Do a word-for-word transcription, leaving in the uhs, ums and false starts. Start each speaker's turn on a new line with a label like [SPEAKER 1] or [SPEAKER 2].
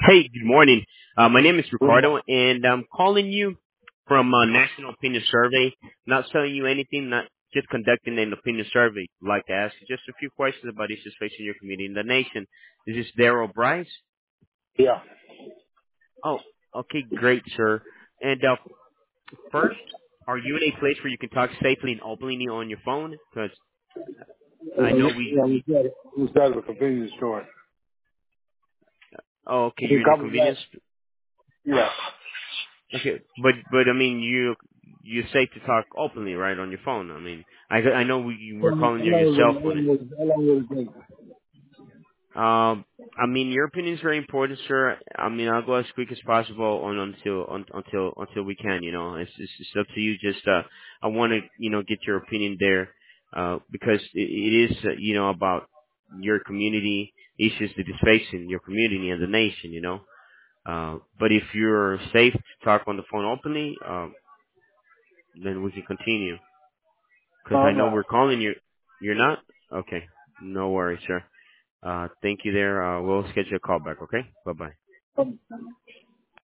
[SPEAKER 1] Hey, good morning. Uh, my name is
[SPEAKER 2] Good morning.
[SPEAKER 1] Ricardo, and I'm calling you from a National Opinion Survey. Not selling you anything, not just conducting an opinion survey. I'd like to ask you just a few questions about issues facing your community in the nation. Is this Daryl Bryce?
[SPEAKER 2] Yeah.
[SPEAKER 1] Oh, okay, great, sir. And uh, first, are you in a place where you can talk safely and openly on your phone? Because I know we,
[SPEAKER 2] Yeah, we
[SPEAKER 1] we.
[SPEAKER 2] got it. We started a convenience store.
[SPEAKER 1] Oh, okay,
[SPEAKER 2] You can
[SPEAKER 1] you're in a
[SPEAKER 2] call me back.
[SPEAKER 1] convenience.
[SPEAKER 2] Yeah.
[SPEAKER 1] Okay, but but I mean, you you're safe to talk openly, right, on your phone. I mean, I I know we, you
[SPEAKER 2] How
[SPEAKER 1] were
[SPEAKER 2] long
[SPEAKER 1] calling you on your
[SPEAKER 2] will
[SPEAKER 1] cell
[SPEAKER 2] it, how
[SPEAKER 1] phone.
[SPEAKER 2] long will it, how long will it take?
[SPEAKER 1] Um, I mean, your opinion is very important, sir. I mean, I'll go as quick as possible on until on, until until we can. You know, it's it's, it's up to you. Just uh, I want to you know get your opinion there, uh, because it, it is uh, you know about your community issues that is facing your community and the nation. You know, uh, but if you're safe to talk on the phone openly, um, then we can continue. Because
[SPEAKER 2] No,
[SPEAKER 1] I
[SPEAKER 2] I'm
[SPEAKER 1] know
[SPEAKER 2] not.
[SPEAKER 1] we're calling you. You're not? Okay. No worries, sir. Uh, thank you there. Uh, we'll schedule a call back, okay? Bye-bye.